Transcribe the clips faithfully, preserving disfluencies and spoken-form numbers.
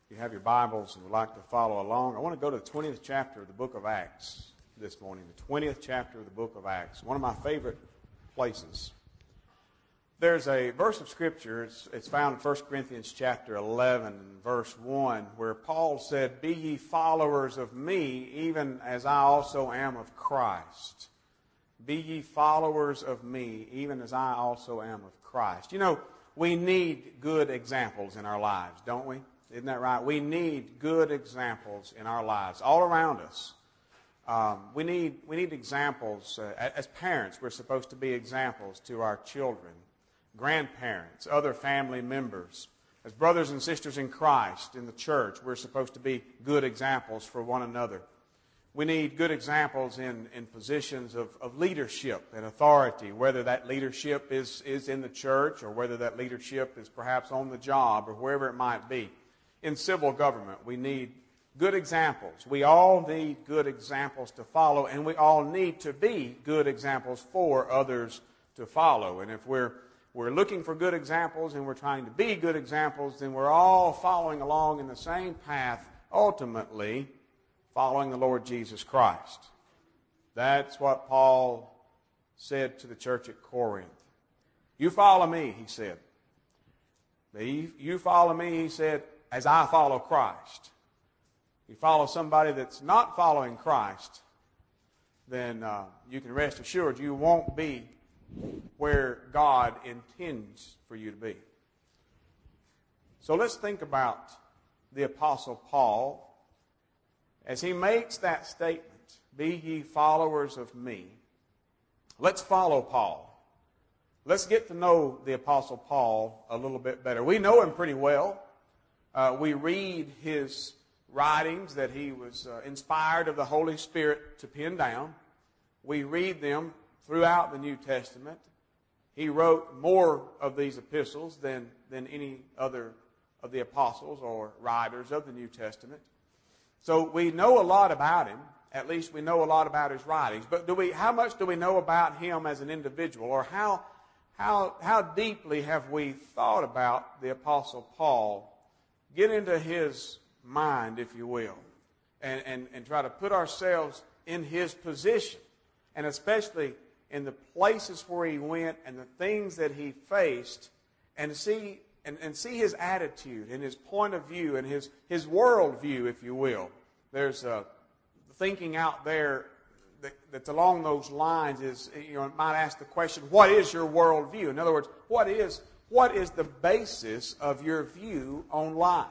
If you have your Bibles and would like to follow along, I want to go to the twentieth chapter of the book of Acts this morning. The twentieth chapter of the book of Acts, one of my favorite places. There's a verse of Scripture, it's, it's found in First Corinthians chapter eleven, verse one, where Paul said, "Be ye followers of me, even as I also am of Christ." Be ye followers of me, even as I also am of Christ. You know, we need good examples in our lives, don't we? Isn't that right? We need good examples in our lives, all around us. Um, we need we need examples. Uh, as parents, we're supposed to be examples to our children, grandparents, other family members. As brothers and sisters in Christ in the church, we're supposed to be good examples for one another. We need good examples in, in positions of, of leadership and authority, whether that leadership is, is in the church or whether that leadership is perhaps on the job or wherever it might be. In civil government, we need good examples. We all need good examples to follow, and we all need to be good examples for others to follow. And if we're, we're looking for good examples and we're trying to be good examples, then we're all following along in the same path, ultimately following the Lord Jesus Christ. That's what Paul said to the church at Corinth. You follow me, he said. You follow me, he said, as I follow Christ. You follow somebody that's not following Christ, then uh, you can rest assured you won't be where God intends for you to be. So let's think about the Apostle Paul as he makes that statement, "Be ye followers of me." Let's follow Paul. Let's get to know the Apostle Paul a little bit better. We know him pretty well. Uh, we read his writings that he was uh, inspired of the Holy Spirit to pen down. We read them throughout the New Testament. He wrote more of these epistles than, than any other of the apostles or writers of the New Testament. So we know a lot about him. At least we know a lot about his writings. But do we? How much do we know about him as an individual? Or how, how, how deeply have we thought about the Apostle Paul? Get into his mind, if you will, and, and, and try to put ourselves in his position, and especially in the places where he went and the things that he faced, and see and, and see his attitude and his point of view and his, his world view, if you will. There's a thinking out there that, that's along those lines is, you know, it might ask the question, what is your world view? In other words, what is What is the basis of your view on life?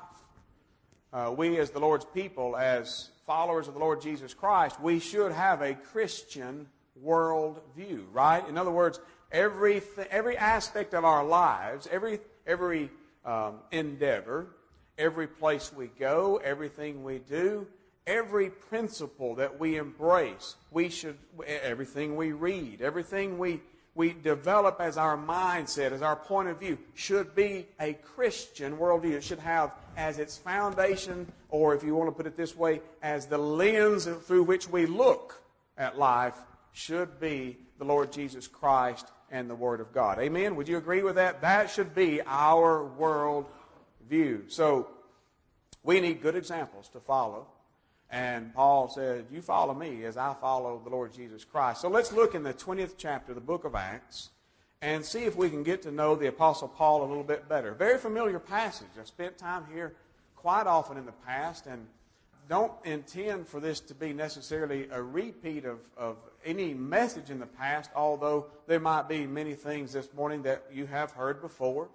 Uh, we as the Lord's people, as followers of the Lord Jesus Christ, we should have a Christian world view, right? In other words, every, every aspect of our lives, every, every um, endeavor, every place we go, everything we do, every principle that we embrace, we should, everything we read, everything we we develop as our mindset, as our point of view, should be a Christian worldview. It should have as its foundation, or if you want to put it this way, as the lens through which we look at life, should be the Lord Jesus Christ and the Word of God. Amen? Would you agree with that? That should be our world view. So we need good examples to follow. And Paul said, you follow me as I follow the Lord Jesus Christ. So let's look in the twentieth chapter of the book of Acts and see if we can get to know the Apostle Paul a little bit better. Very familiar passage. I've spent time here quite often in the past and don't intend for this to be necessarily a repeat of, of any message in the past, although there might be many things this morning that you have heard before.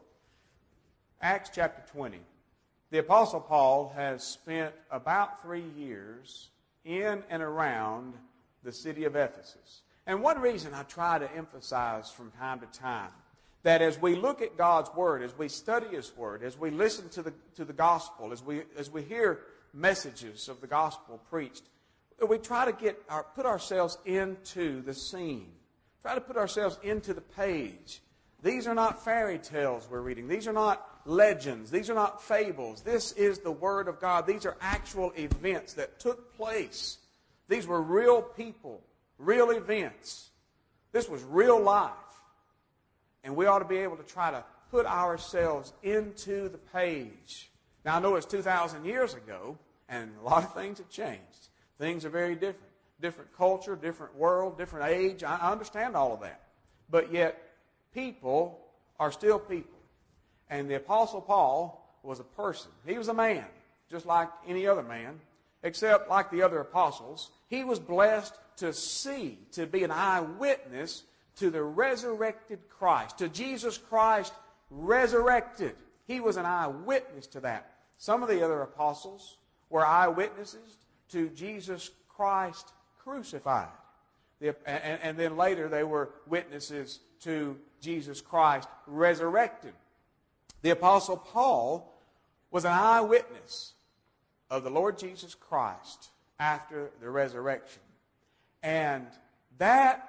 Acts chapter twenty. The Apostle Paul has spent about three years in and around the city of Ephesus. And one reason I try to emphasize from time to time that as we look at God's Word, as we study His Word, as we listen to the, to the gospel, as we, as we hear messages of the gospel preached, we try to get our, put ourselves into the scene. Try to put ourselves into the page. These are not fairy tales we're reading. These are not legends. These are not fables. This is the Word of God. These are actual events that took place. These were real people, real events. This was real life. And we ought to be able to try to put ourselves into the page Now, I know it's two thousand years ago, and a lot of things have changed. Things are very different. Different culture, different world, different age. I understand all of that. But yet, people are still people. And the Apostle Paul was a person. He was a man, just like any other man, except like the other apostles. He was blessed to see, to be an eyewitness to the resurrected Christ, to Jesus Christ resurrected. He was an eyewitness to that. Some of the other apostles were eyewitnesses to Jesus Christ crucified. The, and, and then later they were witnesses to Jesus Christ resurrected. The Apostle Paul was an eyewitness of the Lord Jesus Christ after the resurrection. And that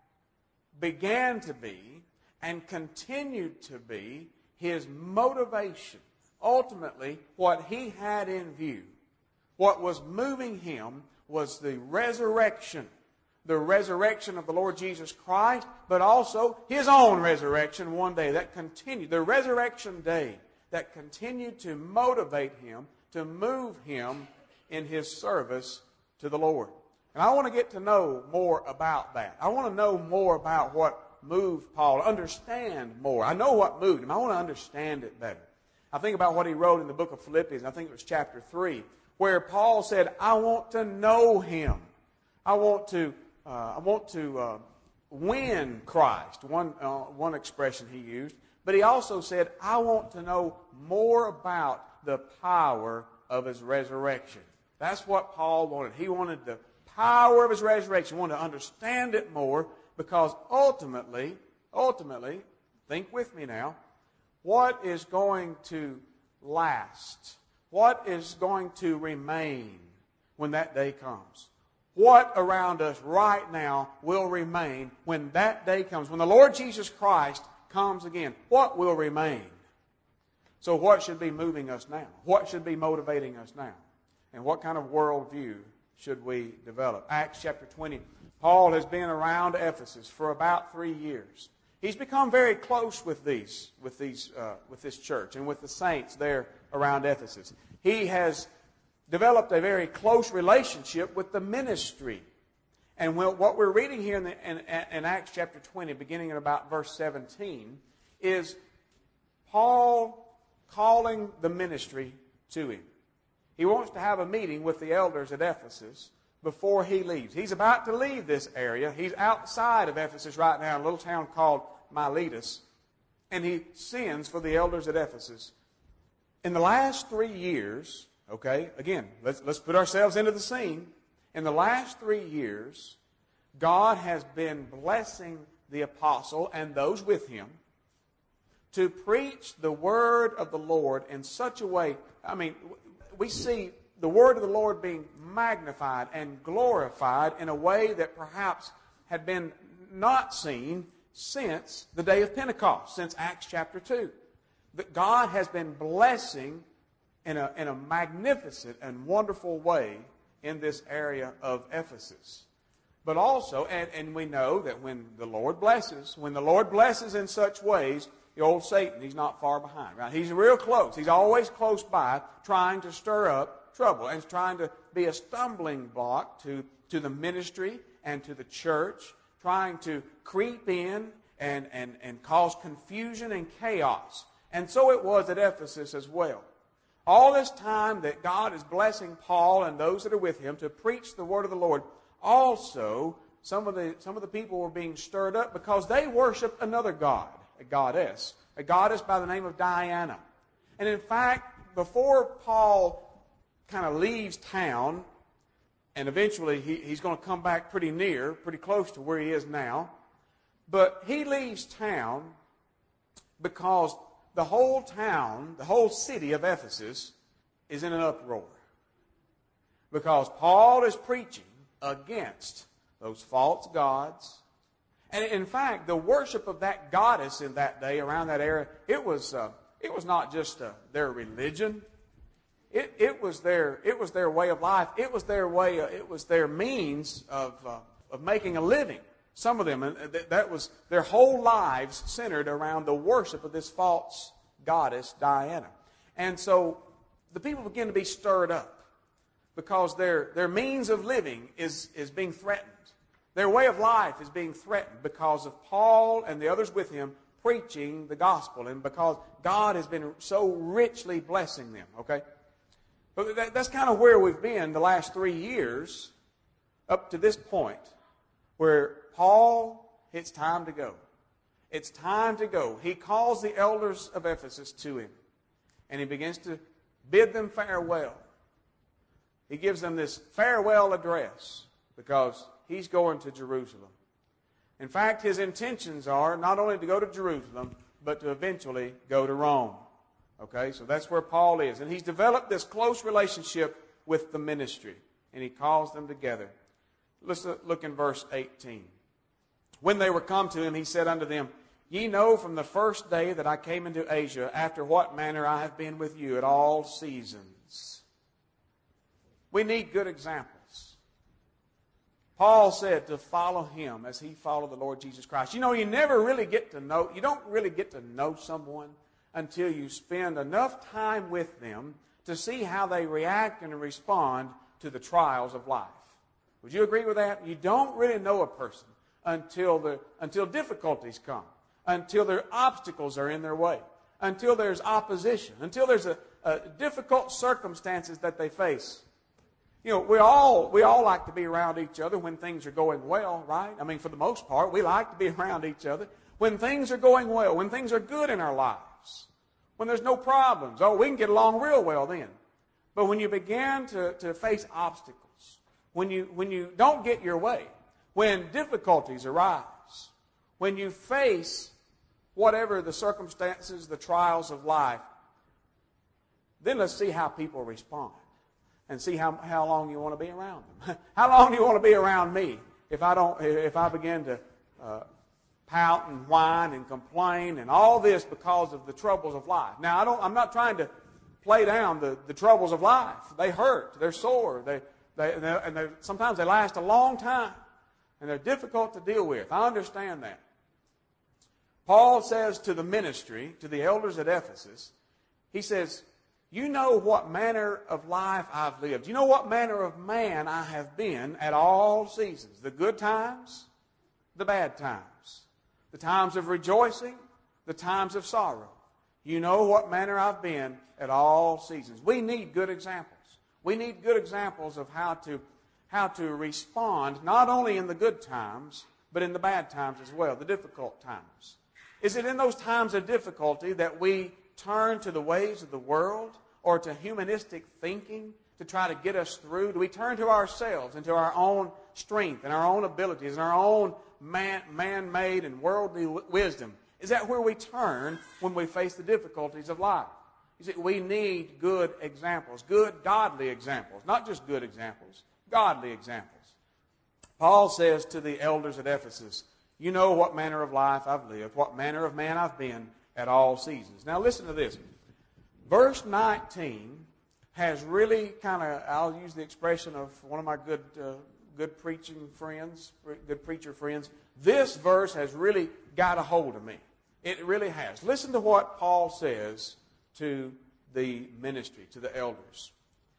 began to be and continued to be his motivation. Ultimately, what he had in view, what was moving him, was the resurrection. The resurrection of the Lord Jesus Christ, but also his own resurrection one day that continued. The resurrection day that continued to motivate him, to move him in his service to the Lord. And I want to get to know more about that. I want to know more about what moved Paul, understand more. I know what moved him. I want to understand it better. I think about what he wrote in the book of Philippians. I think it was chapter three, where Paul said, I want to know him. I want to uh, I want to uh, win Christ, one, uh, one expression he used. But he also said, I want to know more about the power of his resurrection. That's what Paul wanted. He wanted the power of his resurrection. He wanted to understand it more, because ultimately, ultimately, think with me now, what is going to last? What is going to remain when that day comes? What around us right now will remain when that day comes? When the Lord Jesus Christ comes again, what will remain? So what should be moving us now? What should be motivating us now? And what kind of worldview should we develop? Acts chapter twenty. Paul has been around Ephesus for about three years. He's become very close with these, with these, uh, with this church and with the saints there around Ephesus. He has developed a very close relationship with the ministry. And what we're reading here in, the, in, in Acts chapter twenty, beginning at about verse seventeen, is Paul calling the ministry to him. He wants to have a meeting with the elders at Ephesus before he leaves. He's about to leave this area. He's outside of Ephesus right now in a little town called Miletus. And he sends for the elders at Ephesus. In the last three years, okay, again, let's, let's put ourselves into the scene. In the last three years, God has been blessing the apostle and those with him to preach the word of the Lord in such a way. I mean, we see the word of the Lord being magnified and glorified in a way that perhaps had been not seen since the day of Pentecost, since Acts chapter two. That God has been blessing in a, in a magnificent and wonderful way in this area of Ephesus. But also, and, and we know that when the Lord blesses, when the Lord blesses in such ways, the old Satan, he's not far behind, right? He's real close. He's always close by, trying to stir up trouble and trying to be a stumbling block to, to the ministry and to the church, trying to creep in and, and, and cause confusion and chaos. And so it was at Ephesus as well. All this time that God is blessing Paul and those that are with him to preach the word of the Lord, also some of the, some of the people were being stirred up because they worshiped another god, a goddess, a goddess by the name of Diana. And in fact, before Paul kind of leaves town, and eventually he, he's going to come back pretty near, pretty close to where he is now, but he leaves town because the whole town, the whole city of Ephesus is in an uproar. Because Paul is preaching against those false gods. And in fact, the worship of that goddess in that day, around that area, it was uh, it was not just uh, their religion. It it was their it was their way of life. It was their way. Uh, it was their means of uh, of making a living. Some of them, and that was their whole lives centered around the worship of this false goddess Diana. And so the people begin to be stirred up because their, their means of living is, is being threatened. Their way of life is being threatened because of Paul and the others with him preaching the gospel and because God has been so richly blessing them, okay? But that, that's kind of where we've been the last three years up to this point where Paul, it's time to go. It's time to go. He calls the elders of Ephesus to him and he begins to bid them farewell. He gives them this farewell address because he's going to Jerusalem. In fact, his intentions are not only to go to Jerusalem, but to eventually go to Rome. Okay, so that's where Paul is. And he's developed this close relationship with the ministry. And he calls them together. Let's look in verse eighteen. When they were come to him, he said unto them, Ye know from the first day that I came into Asia, after what manner I have been with you at all seasons. We need good examples. Paul said to follow him as he followed the Lord Jesus Christ. You know, you never really get to know, you don't really get to know someone until you spend enough time with them to see how they react and respond to the trials of life. Would you agree with that? You don't really know a person until the until difficulties come, until their obstacles are in their way, until there's opposition, until there's a, a difficult circumstances that they face. You know, we all we all like to be around each other when things are going well, right? I mean, for the most part, we like to be around each other when things are going well, when things are good in our lives, when there's no problems. Oh, we can get along real well then. But when you begin to, to face obstacles, when you when you don't get your way, when difficulties arise, when you face whatever the circumstances, the trials of life, then let's see how people respond. And see how, how long you want to be around them. How long do you want to be around me if I don't if I begin to uh, pout and whine and complain and all this because of the troubles of life? Now I don't I'm not trying to play down the, the troubles of life. They hurt, they're sore, they they and they sometimes they last a long time and they're difficult to deal with. I understand that. Paul says to the ministry, to the elders at Ephesus, he says, You know what manner of life I've lived. You know what manner of man I have been at all seasons. The good times, the bad times. The times of rejoicing, the times of sorrow. You know what manner I've been at all seasons. We need good examples. We need good examples of how to, how to respond, not only in the good times, but in the bad times as well, the difficult times. Is it in those times of difficulty that we turn to the ways of the world or to humanistic thinking to try to get us through? Do we turn to ourselves and to our own strength and our own abilities and our own man, man-made and worldly wisdom? Is that where we turn when we face the difficulties of life? You see, we need good examples, good godly examples, not just good examples, godly examples. Paul says to the elders at Ephesus, You know what manner of life I've lived, what manner of man I've been at all seasons. Now listen to this. Verse nineteen has really kind of, I'll use the expression of one of my good uh, good preaching friends, good preacher friends. This verse has really got a hold of me. It really has. Listen to what Paul says to the ministry, to the elders.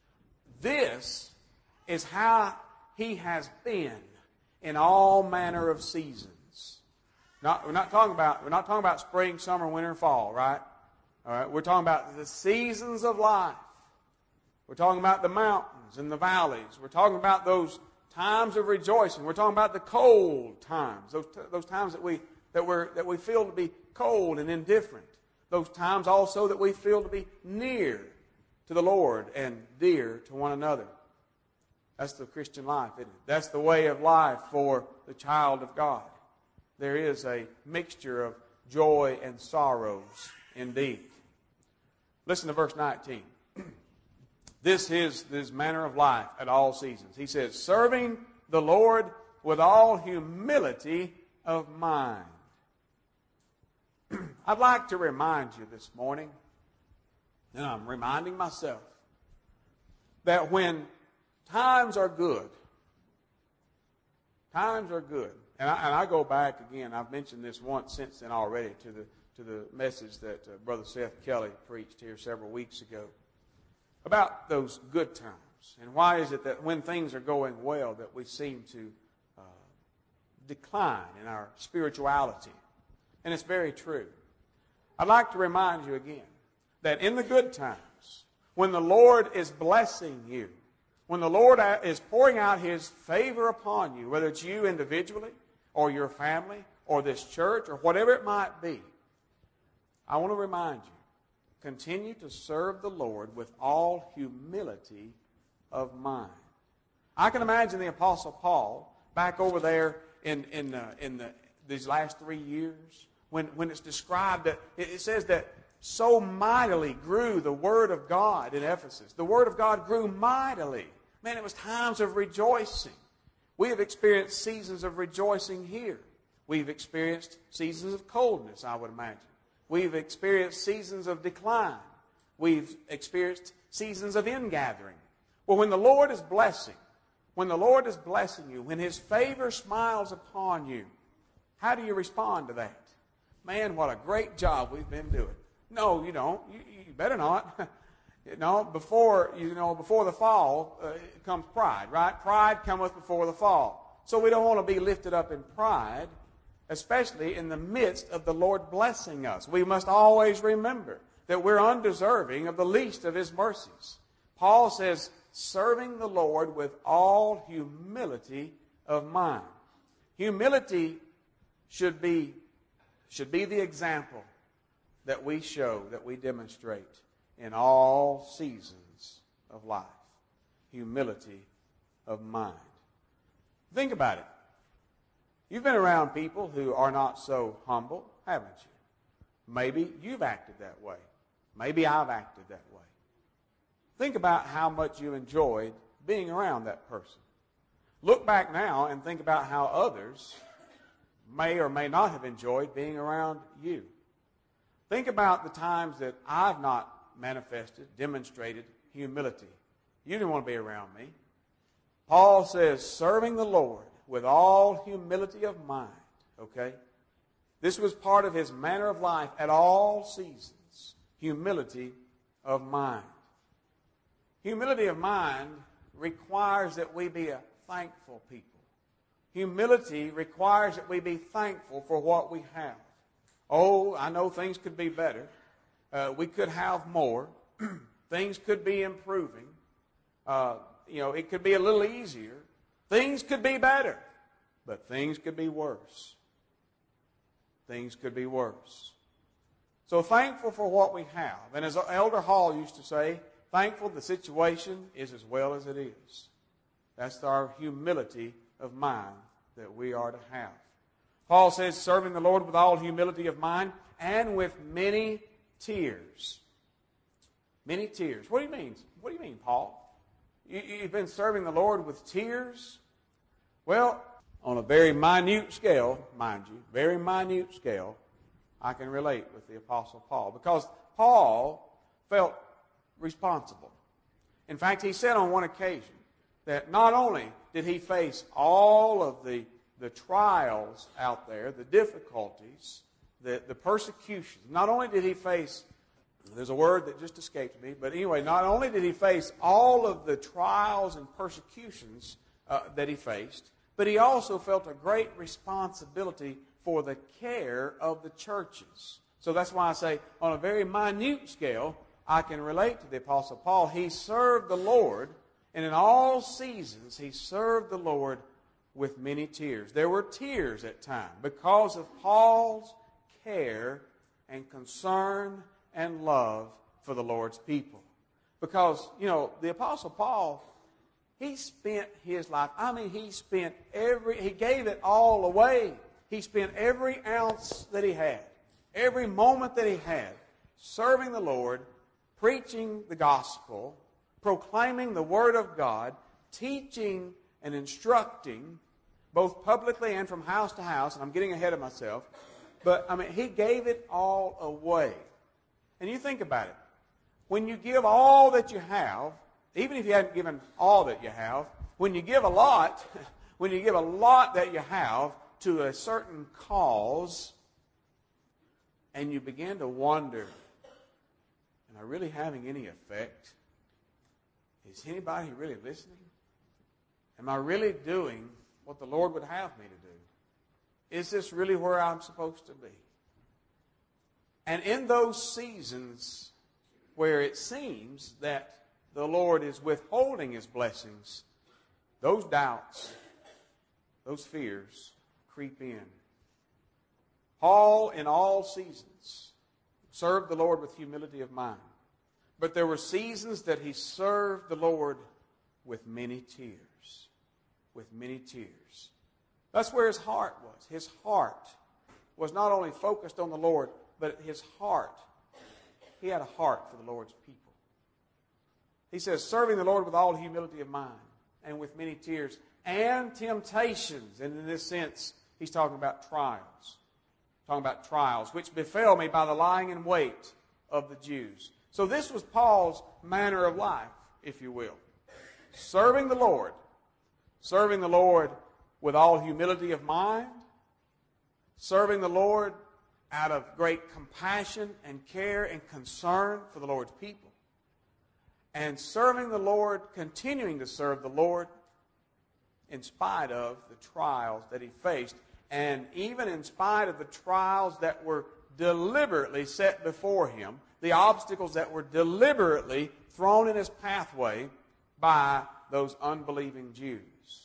This is how he has been in all manner of seasons. Not, we're not talking about we're not talking about spring, summer, winter, fall, right? All right, we're talking about the seasons of life. We're talking about the mountains and the valleys. We're talking about those times of rejoicing. We're talking about the cold times, those those times that we that we're that we feel to be cold and indifferent. Those times also that we feel to be near to the Lord and dear to one another. That's the Christian life, isn't it? That's the way of life for the child of God. There is a mixture of joy and sorrows indeed. Listen to verse nineteen. This is this manner of life at all seasons. He says, serving the Lord with all humility of mind. I'd like to remind you this morning, and I'm reminding myself, that when times are good, times are good, and I, and I go back again, I've mentioned this once since then already, to the to the message that uh, Brother Seth Kelly preached here several weeks ago about those good times. And why is it that when things are going well that we seem to uh, decline in our spirituality? And it's very true. I'd like to remind you again that in the good times, when the Lord is blessing you, when the Lord is pouring out His favor upon you, whether it's you individually or your family or this church or whatever it might be, I want to remind you, continue to serve the Lord with all humility of mind. I can imagine the Apostle Paul back over there in, in, uh, in the, these last three years when, when it's described that it says that so mightily grew the Word of God in Ephesus. The Word of God grew mightily. Man, it was times of rejoicing. We have experienced seasons of rejoicing here. We've experienced seasons of coldness, I would imagine. We've experienced seasons of decline. We've experienced seasons of ingathering. Well, when the Lord is blessing, when the Lord is blessing you, when His favor smiles upon you, how do you respond to that? Man, what a great job we've been doing. No, you don't. You, you better not. You know, before, you know, before the fall uh, comes pride, right? Pride cometh before the fall. So we don't want to be lifted up in pride, especially in the midst of the Lord blessing us. We must always remember that we're undeserving of the least of His mercies. Paul says, serving the Lord with all humility of mind. Humility should be, should be the example that we show, that we demonstrate in all seasons of life. Humility of mind. Think about it. You've been around people who are not so humble, haven't you? Maybe you've acted that way. Maybe I've acted that way. Think about how much you enjoyed being around that person. Look back now and think about how others may or may not have enjoyed being around you. Think about the times that I've not manifested, demonstrated humility. You didn't want to be around me. Paul says, serving the Lord with all humility of mind, okay? This was part of his manner of life at all seasons. Humility of mind. Humility of mind requires that we be a thankful people. Humility requires that we be thankful for what we have. Oh, I know things could be better. Uh, we could have more. Things could be improving. Uh, you know, it could be a little easier. Things could be better. But things could be worse. Things could be worse. So thankful for what we have. And as Elder Hall used to say, thankful the situation is as well as it is. That's our humility of mind that we are to have. Paul says, serving the Lord with all humility of mind and with many tears. Many tears. What do you mean? What do you mean, Paul? You, you've been serving the Lord with tears? Well, on a very minute scale, mind you, very minute scale, I can relate with the Apostle Paul. Because Paul felt responsible. In fact, he said on one occasion that not only did he face all of the, the trials out there, the difficulties, the, the persecutions, not only did he face, there's a word that just escaped me, but anyway, not only did he face all of the trials and persecutions uh, that he faced, but he also felt a great responsibility for the care of the churches. So that's why I say, on a very minute scale, I can relate to the Apostle Paul. He served the Lord, and in all seasons, he served the Lord with many tears. There were tears at times because of Paul's care and concern and love for the Lord's people. Because, you know, the Apostle Paul, he spent his life, I mean, he spent every, he gave it all away. He spent every ounce that he had, every moment that he had, serving the Lord, preaching the gospel, proclaiming the Word of God, teaching and instructing, both publicly and from house to house, and I'm getting ahead of myself, but, I mean, he gave it all away. And you think about it. When you give all that you have, even if you hadn't given all that you have, when you give a lot, when you give a lot that you have to a certain cause, and you begin to wonder, am I really having any effect? is anybody really listening? Am I really doing what the Lord would have me to do? Is this really where I'm supposed to be? And in those seasons where it seems that the Lord is withholding His blessings, those doubts, those fears creep in. Paul, in all seasons, served the Lord with humility of mind. But there were seasons that he served the Lord with many tears. With many tears. That's where his heart was. His heart was not only focused on the Lord, but his heart, he had a heart for the Lord's people. He says, serving the Lord with all humility of mind and with many tears and temptations. And in this sense, he's talking about trials. Talking about trials, which befell me by the lying in wait of the Jews. So this was Paul's manner of life, if you will. Serving the Lord. Serving the Lord with all humility of mind. Serving the Lord out of great compassion and care and concern for the Lord's people. And serving the Lord, continuing to serve the Lord in spite of the trials that he faced. And even in spite of the trials that were deliberately set before him, the obstacles that were deliberately thrown in his pathway by those unbelieving Jews.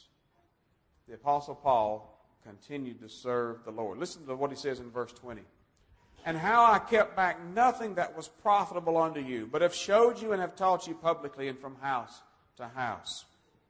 The Apostle Paul continued to serve the Lord. Listen to what he says in verse twenty. And how I kept back nothing that was profitable unto you, but have showed you and have taught you publicly and from house to house.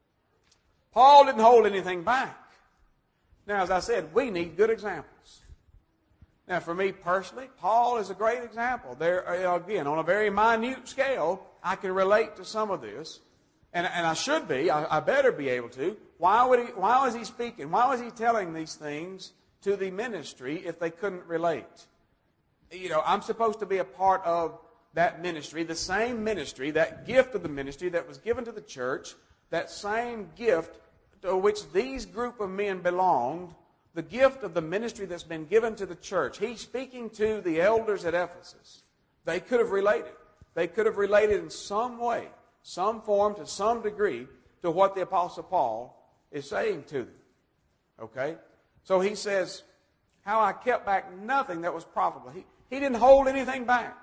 Paul didn't hold anything back. Now, as I said, we need good examples. Now, for me personally, Paul is a great example. There, again, on a very minute scale, I can relate to some of this. And, and I should be. I, I better be able to. Why would he, why was he speaking? Why was he telling these things to the ministry if they couldn't relate? You know, I'm supposed to be a part of that ministry, the same ministry, that gift of the ministry that was given to the church, that same gift to which these group of men belonged, the gift of the ministry that's been given to the church. He's speaking to the elders at Ephesus. They could have related. They could have related in some way, some form, to some degree, to what the Apostle Paul is saying to them. Okay? So he says, how I kept back nothing that was profitable. He, he didn't hold anything back.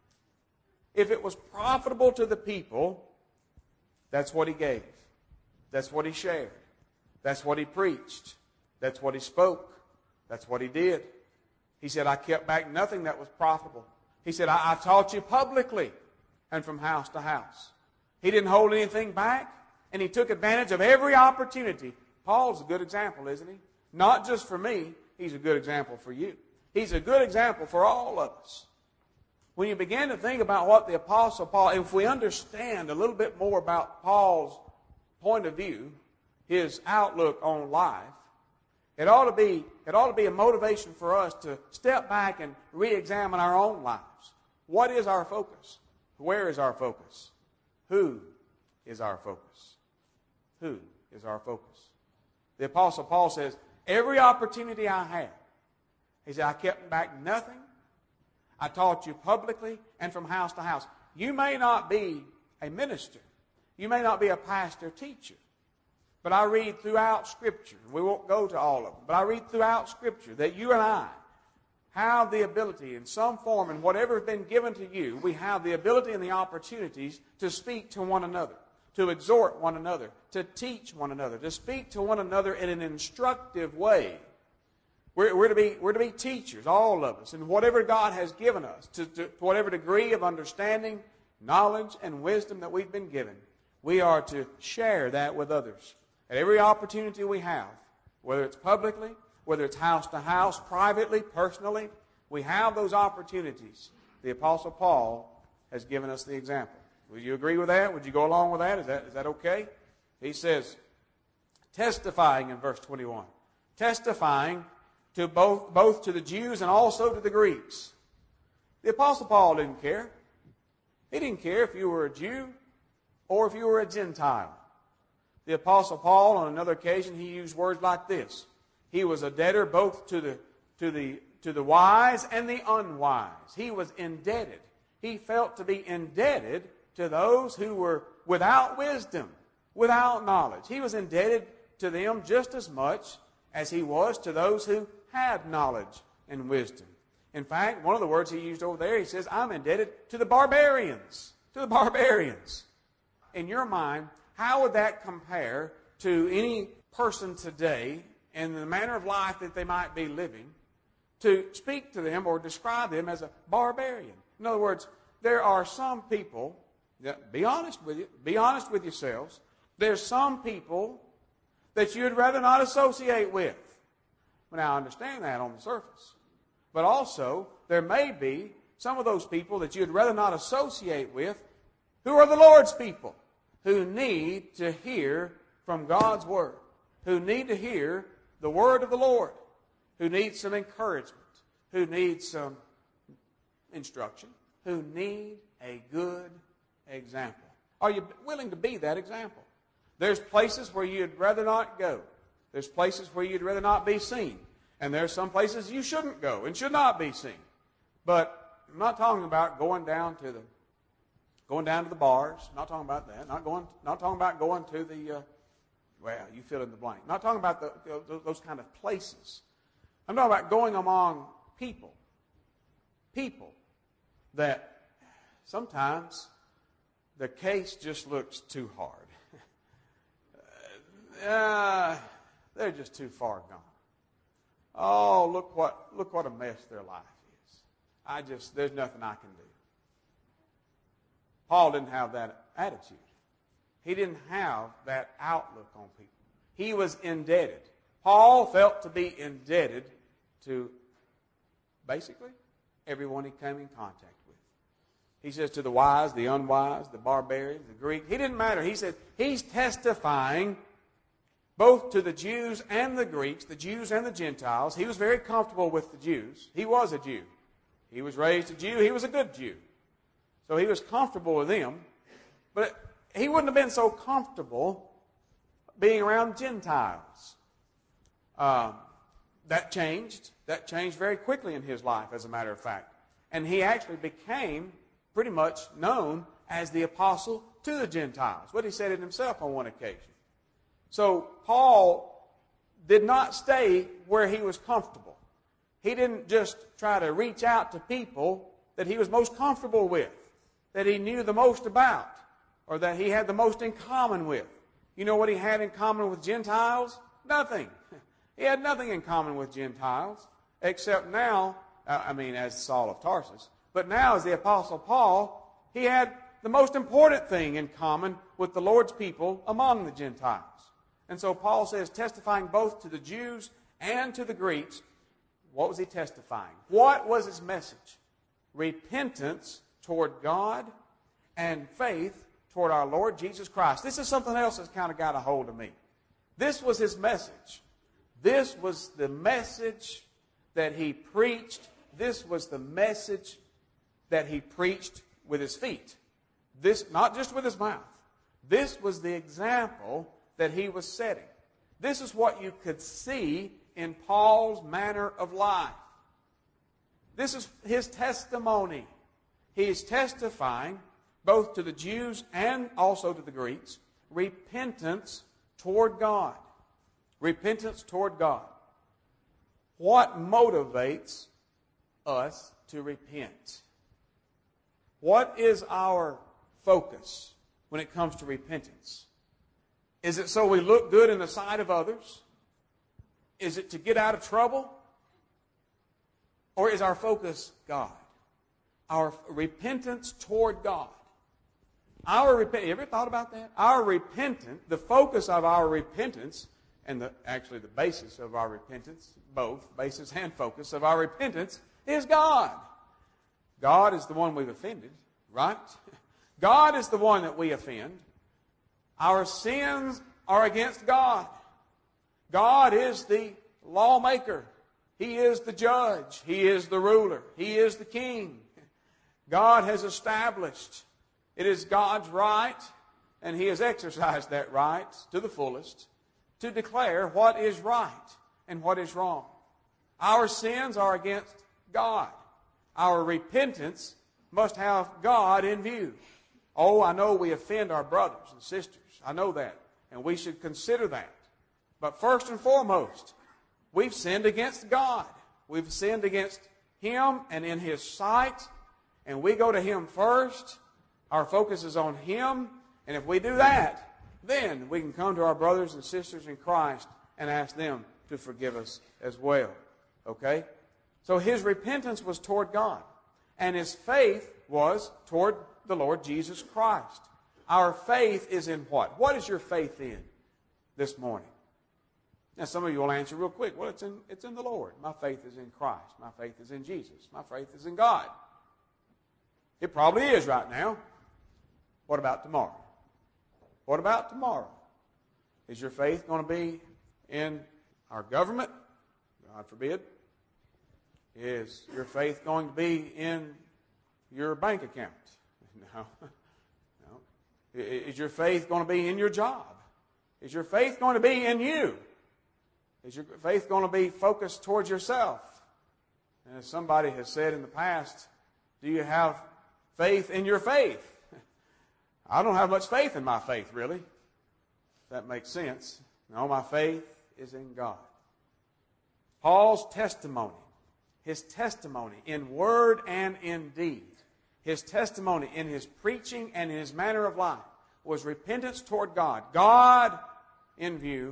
If it was profitable to the people, that's what he gave. That's what he shared. That's what he preached. That's what he spoke. That's what he did. He said, I kept back nothing that was profitable. He said, I, I taught you publicly and from house to house. He didn't hold anything back, and he took advantage of every opportunity. Paul's a good example, isn't he? Not just for me, he's a good example for you. He's a good example for all of us. When you begin to think about what the Apostle Paul, if we understand a little bit more about Paul's point of view, his outlook on life, it ought to be, it ought to be a motivation for us to step back and re-examine our own lives. What is our focus? Where is our focus? Who is our focus? Who is our focus? The Apostle Paul says, every opportunity I had, he said, I kept back nothing. I taught you publicly and from house to house. You may not be a minister. You may not be a pastor teacher. But I read throughout Scripture, we won't go to all of them, but I read throughout Scripture that you and I have the ability in some form, and whatever has been given to you, we have the ability and the opportunities to speak to one another, to exhort one another, to teach one another, to speak to one another in an instructive way. We're, we're, to, be, we're to be teachers, all of us, and whatever God has given us, to, to, to whatever degree of understanding, knowledge, and wisdom that we've been given, we are to share that with others. At every opportunity we have, whether it's publicly, whether it's house to house, privately, personally, we have those opportunities. The Apostle Paul has given us the example. Would you agree with that? Would you go along with that? Is that, is that okay? He says, testifying in verse twenty-one, testifying to both, both to the Jews and also to the Greeks. The Apostle Paul didn't care. He didn't care if you were a Jew or if you were a Gentile. The Apostle Paul, on another occasion, he used words like this. He was a debtor both to the, to the, to the wise and the unwise. He was indebted. He felt to be indebted to those who were without wisdom, without knowledge. He was indebted to them just as much as he was to those who had knowledge and wisdom. In fact, one of the words he used over there, he says, I'm indebted to the barbarians. To the barbarians. In your mind, how would that compare to any person today and the manner of life that they might be living to speak to them or describe them as a barbarian? In other words, there are some people, be honest with you, be honest with yourselves, there's some people that you'd rather not associate with. Now, I understand that on the surface. But also, there may be some of those people that you'd rather not associate with who are the Lord's people, who need to hear from God's Word, who need to hear the Word of the Lord, who need some encouragement, who need some instruction, who need a good example. Are you willing to be that example? There's places where you'd rather not go. There's places where you'd rather not be seen. And there's some places you shouldn't go and should not be seen. But I'm not talking about going down to the going down to the bars. Not talking about that. Not going. Not talking about going to the. Uh, well, you fill in the blank. Not talking about the, the, those kind of places. I'm talking about going among people. People that sometimes the case just looks too hard. uh, they're just too far gone. Oh, look what look what a mess their life is. I just, there's nothing I can do. Paul didn't have that attitude. He didn't have that outlook on people. He was indebted. Paul felt to be indebted to basically everyone he came in contact with. He says to the wise, the unwise, the barbarians, the Greek. He didn't matter. He said he's testifying both to the Jews and the Greeks, the Jews and the Gentiles. He was very comfortable with the Jews. He was a Jew. He was raised a Jew. He was a good Jew. So he was comfortable with them. But he wouldn't have been so comfortable being around Gentiles. Um, that changed. That changed very quickly in his life, as a matter of fact. And he actually became pretty much known as the apostle to the Gentiles. What he said it himself on one occasion. So Paul did not stay where he was comfortable. He didn't just try to reach out to people that he was most comfortable with, that he knew the most about, or that he had the most in common with. You know what he had in common with Gentiles? Nothing. He had nothing in common with Gentiles, except now, I mean, as Saul of Tarsus, but now as the Apostle Paul, he had the most important thing in common with the Lord's people among the Gentiles. And so Paul says, testifying both to the Jews and to the Greeks, what was he testifying? What was his message? Repentance toward God and faith toward our Lord Jesus Christ. This is something else that's kind of got a hold of me. This was his message. This was the message that he preached. This was the message that he preached with his feet. This, not just with his mouth. This was the example that he was setting. This is what you could see in Paul's manner of life. This is his testimony. He is testifying both to the Jews and also to the Greeks, repentance toward God. Repentance toward God. What motivates us to repent? What is our focus when it comes to repentance? Is it so we look good in the sight of others? Is it to get out of trouble? Or is our focus God? Our repentance toward God. Our repent. You ever thought about that? Our repentance, the focus of our repentance, and the, actually the basis of our repentance, both basis and focus of our repentance, is God. God is the one we've offended, right? God is the one that we offend. Our sins are against God. God is the lawmaker. He is the judge. He is the ruler. He is the king. God has established. It is God's right, and He has exercised that right to the fullest, to declare what is right and what is wrong. Our sins are against God. Our repentance must have God in view. Oh, I know we offend our brothers and sisters. I know that. And we should consider that. But first and foremost, we've sinned against God. We've sinned against Him and in His sight. And we go to Him first. Our focus is on Him. And if we do that, then we can come to our brothers and sisters in Christ and ask them to forgive us as well. Okay? So his repentance was toward God. And his faith was toward the Lord Jesus Christ. Our faith is in what? What is your faith in this morning? Now some of you will answer real quick. Well, it's in, it's in the Lord. My faith is in Christ. My faith is in Jesus. My faith is in God. It probably is right now. What about tomorrow? What about tomorrow? Is your faith going to be in our government? God forbid. Is your faith going to be in your bank account? No. No. Is your faith going to be in your job? Is your faith going to be in you? Is your faith going to be focused towards yourself? And as somebody has said in the past, do you have faith in your faith? I don't have much faith in my faith, really. If that makes sense. No, my faith is in God. Paul's testimony, his testimony in word and in deed, his testimony in his preaching and in his manner of life was repentance toward God. God in view,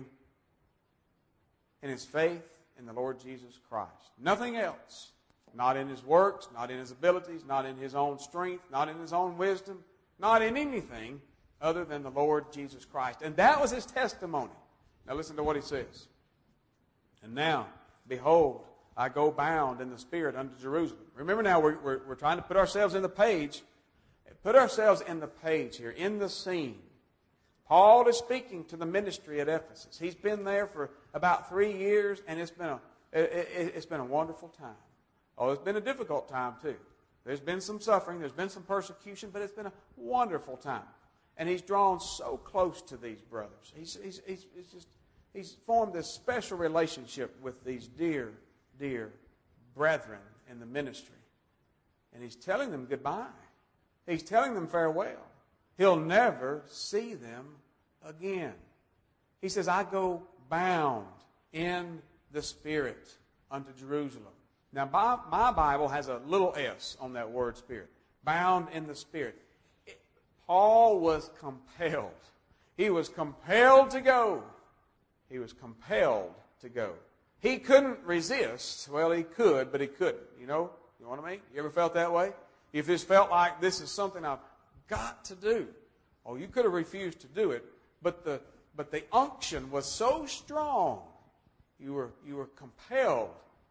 and his faith in the Lord Jesus Christ. Nothing else. Not in his works, not in his abilities, not in his own strength, not in his own wisdom, not in anything other than the Lord Jesus Christ. And that was his testimony. Now listen to what he says. And now, behold, I go bound in the Spirit unto Jerusalem. Remember now, we're, we're, we're trying to put ourselves in the page. Put ourselves in the page here, in the scene. Paul is speaking to the ministry at Ephesus. He's been there for about three years, and it's been a, it, it, it's been a wonderful time. Oh, it's been a difficult time too. There's been some suffering, there's been some persecution, but it's been a wonderful time. And he's drawn so close to these brothers. He's, he's, he's, he's, just, he's formed this special relationship with these dear, dear brethren in the ministry. And he's telling them goodbye. He's telling them farewell. He'll never see them again. He says, I go bound in the Spirit unto Jerusalem. Now, my, my Bible has a little s on that word Spirit. Bound in the Spirit. It, Paul was compelled. He was compelled to go. He was compelled to go. He couldn't resist. Well, he could, but he couldn't. You know? You know what I mean? You ever felt that way? If this felt like this is something I've got to do. Oh, you could have refused to do it, but the but the unction was so strong, you were you were compelled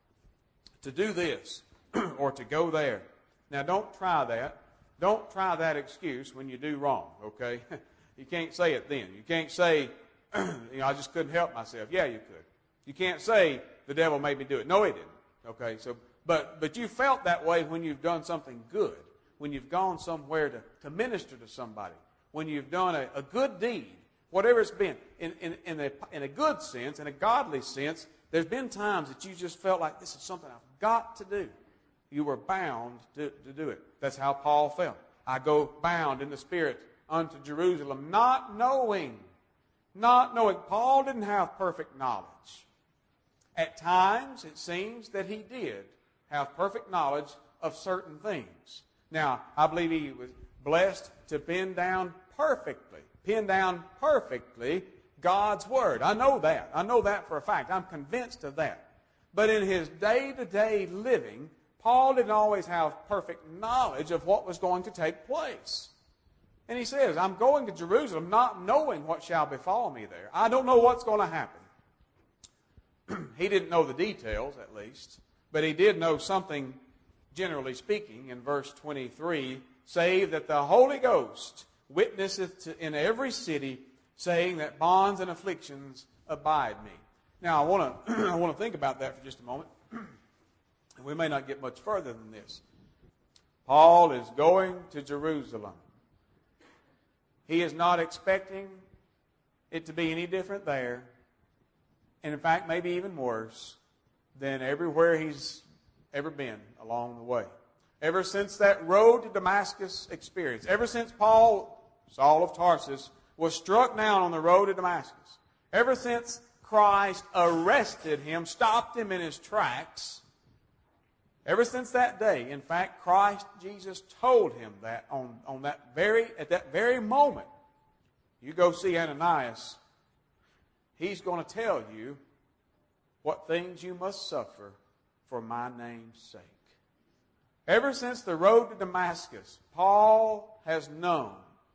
to do this or to go there. Now, don't try that. Don't try that excuse when you do wrong, okay? You can't say it then. You can't say, you know, I just couldn't help myself. Yeah, you could. You can't say, the devil made me do it. No, he didn't. Okay, so, but but you felt that way when you've done something good, when you've gone somewhere to, to minister to somebody, when you've done a, a good deed, whatever it's been, in, in, in, a, in a good sense, in a godly sense, there's been times that you just felt like this is something I've got to do. You were bound to, to do it. That's how Paul felt. I go bound in the Spirit unto Jerusalem, not knowing, not knowing. Paul didn't have perfect knowledge. At times, it seems that he did have perfect knowledge of certain things. Now, I believe he was blessed to pin down perfectly, pin down perfectly God's Word. I know that. I know that for a fact. I'm convinced of that. But in his day-to-day living, Paul didn't always have perfect knowledge of what was going to take place. And he says, I'm going to Jerusalem not knowing what shall befall me there. I don't know what's going to happen. He didn't know the details, at least, but he did know something, generally speaking, in verse twenty-three, save that the Holy Ghost witnesseth to, in every city, saying that bonds and afflictions abide me. Now, I want to I want to think about that for just a moment. We may not get much further than this. Paul is going to Jerusalem. He is not expecting it to be any different there. And in fact, maybe even worse than everywhere he's ever been along the way. Ever since that road to Damascus experience, ever since Paul, Saul of Tarsus, was struck down on the road to Damascus, ever since Christ arrested him, stopped him in his tracks, ever since that day, in fact, Christ Jesus told him that on, on that very, at that very moment, you go see Ananias, he's going to tell you what things you must suffer for my name's sake. Ever since the road to Damascus, Paul has known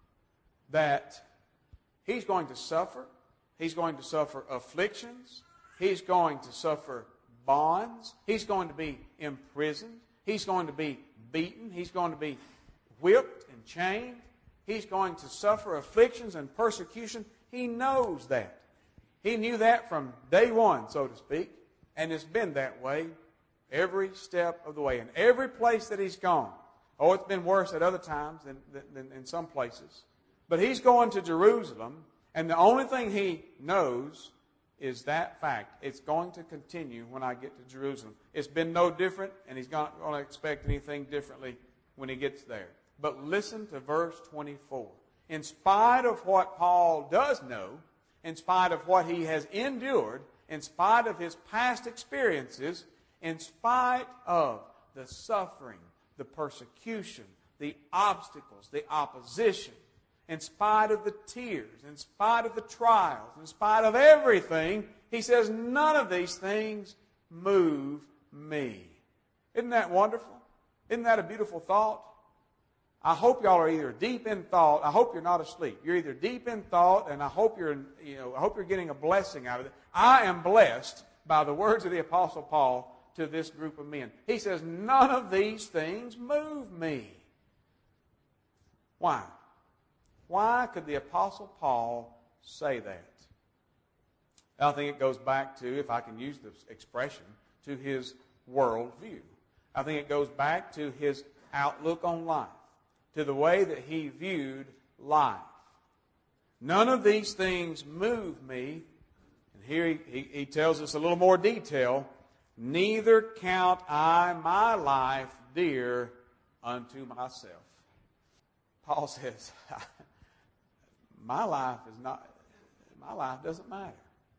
that he's going to suffer. He's going to suffer afflictions. He's going to suffer bonds. He's going to be imprisoned. He's going to be beaten. He's going to be whipped and chained. He's going to suffer afflictions and persecution. He knows that. He knew that from day one, so to speak, and it's been that way every step of the way. In every place that he's gone. Oh, it's been worse at other times than, than, than in some places. But he's going to Jerusalem, and the only thing he knows is that fact. It's going to continue when I get to Jerusalem. It's been no different, and he's not going to expect anything differently when he gets there. But listen to verse twenty-four. In spite of what Paul does know, in spite of what he has endured, in spite of his past experiences, in spite of the suffering, the persecution, the obstacles, the opposition, in spite of the tears, in spite of the trials, in spite of everything, he says, none of these things move me. Isn't that wonderful? Isn't that a beautiful thought? I hope y'all are either deep in thought. I hope you're not asleep. You're either deep in thought, and I hope you're, you know, I hope you're getting a blessing out of it. I am blessed by the words of the Apostle Paul to this group of men. He says, none of these things move me. Why? Why could the Apostle Paul say that? I think it goes back to, if I can use this expression, to his worldview. I think it goes back to his outlook on life, to the way that he viewed life. None of these things move me. And here he, he, he tells us a little more detail. Neither count I my life dear unto myself. Paul says, my life is not, my life doesn't matter.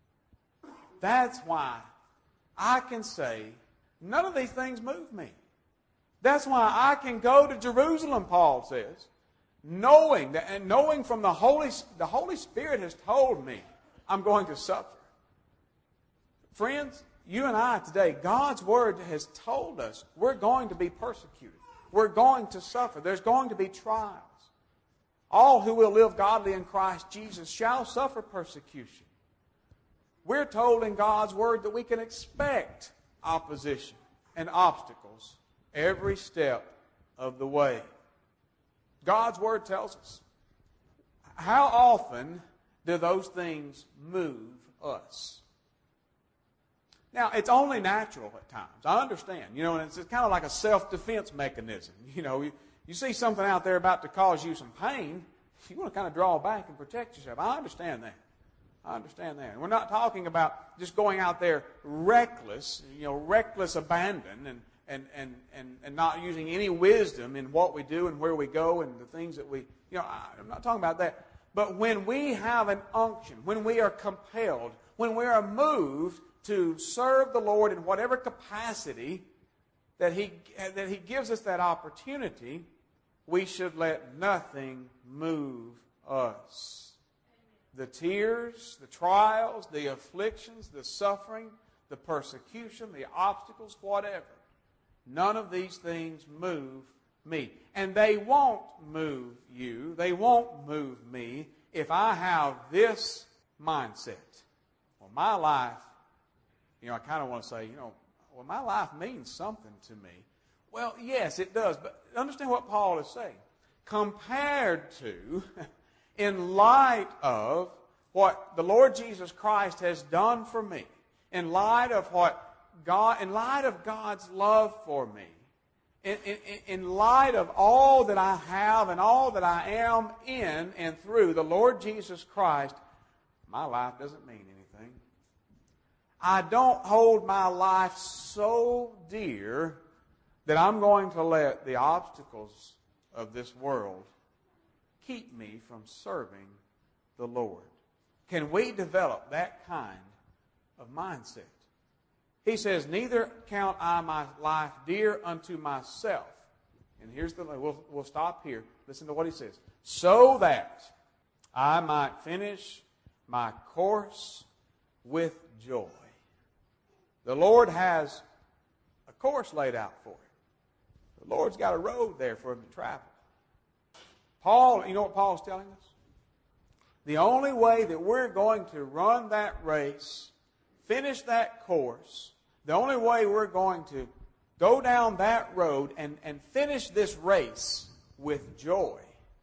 That's why I can say, none of these things move me. That's why I can go to Jerusalem, Paul says, knowing that, and knowing from the Holy, the Holy Spirit has told me I'm going to suffer. Friends, you and I today, God's Word has told us we're going to be persecuted. We're going to suffer. There's going to be trials. All who will live godly in Christ Jesus shall suffer persecution. We're told in God's Word that we can expect opposition and obstacles every step of the way. God's Word tells us. How often do those things move us? Now, it's only natural at times. I understand. You know, and it's kind of like a self-defense mechanism. You know, you, you see something out there about to cause you some pain, you want to kind of draw back and protect yourself. I understand that. I understand that. And we're not talking about just going out there reckless, you know, reckless abandon and, and, and, and, and not using any wisdom in what we do and where we go and the things that we, you know, I, I'm not talking about that. But when we have an unction, when we are compelled, when we are moved to serve the Lord in whatever capacity that He, that He gives us that opportunity, we should let nothing move us. The tears, the trials, the afflictions, the suffering, the persecution, the obstacles, whatever. None of these things move me. And they won't move you. They won't move me if I have this mindset. Well, my life, you know, I kind of want to say, you know, well, my life means something to me. Well, yes, it does. But understand what Paul is saying. Compared to, in light of what the Lord Jesus Christ has done for me, in light of what God, in light of God's love for me, in, in, in light of all that I have and all that I am in and through the Lord Jesus Christ, my life doesn't mean anything. I don't hold my life so dear that I'm going to let the obstacles of this world keep me from serving the Lord? Can we develop that kind of mindset? He says, neither count I my life dear unto myself. And here's the, we'll, we'll stop here. Listen to what he says. So that I might finish my course with joy. The Lord has a course laid out for him. The Lord's got a road there for him to travel. Paul, you know what Paul's telling us? The only way that we're going to run that race, finish that course, the only way we're going to go down that road and, and finish this race with joy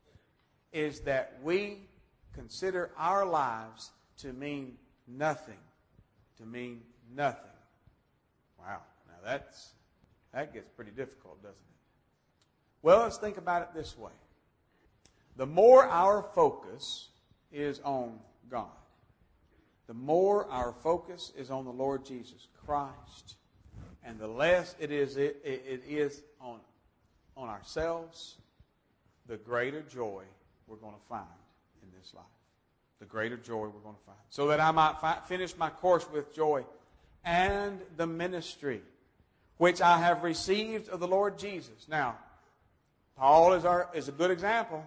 is that we consider our lives to mean nothing. To mean nothing. Wow. Now that's, that gets pretty difficult, doesn't it? Well, let's think about it this way. The more our focus is on God, the more our focus is on the Lord Jesus Christ, and the less it is it, it, it is on, on ourselves, the greater joy we're going to find in this life. The greater joy we're going to find. So that I might fi- finish my course with joy and the ministry which I have received of the Lord Jesus. Now, Paul is, our, is a good example.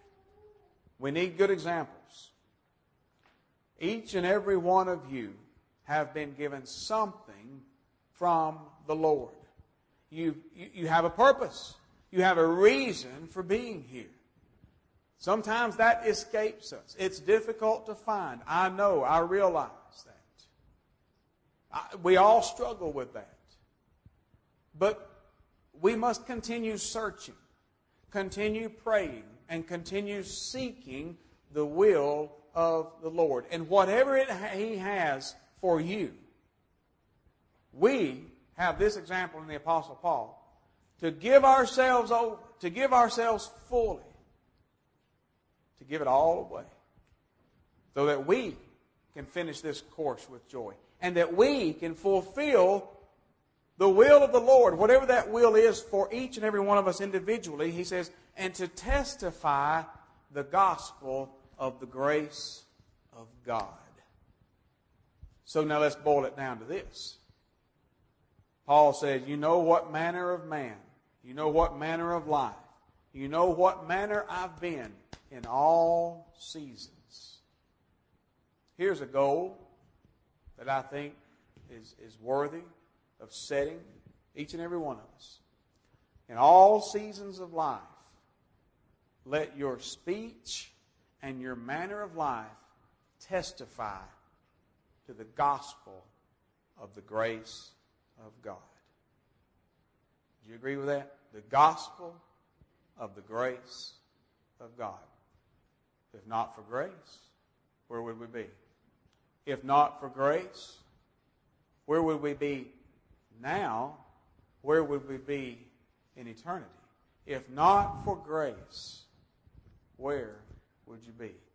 We need good examples. Each and every one of you have been given something from the Lord. You, you, you have a purpose. You have a reason for being here. Sometimes that escapes us. It's difficult to find. I know. I realize that. I, we all struggle with that. But we must continue searching, continue praying, and continue seeking the will of the Lord. And whatever it ha- He has for you, we have this example in the Apostle Paul, to give ourselves over, to give ourselves fully, to give it all away, so that we can finish this course with joy, and that we can fulfill the will of the Lord, whatever that will is for each and every one of us individually. He says, and to testify the gospel of the grace of God. So now let's boil it down to this. Paul says, you know what manner of man, you know what manner of life, you know what manner I've been in all seasons. Here's a goal that I think is, is worthy of setting each and every one of us. In all seasons of life, let your speech and your manner of life testify to the gospel of the grace of God. Do you agree with that? The gospel of the grace of God. If not for grace, where would we be? If not for grace, where would we be now? Where would we be in eternity? If not for grace, where would you be?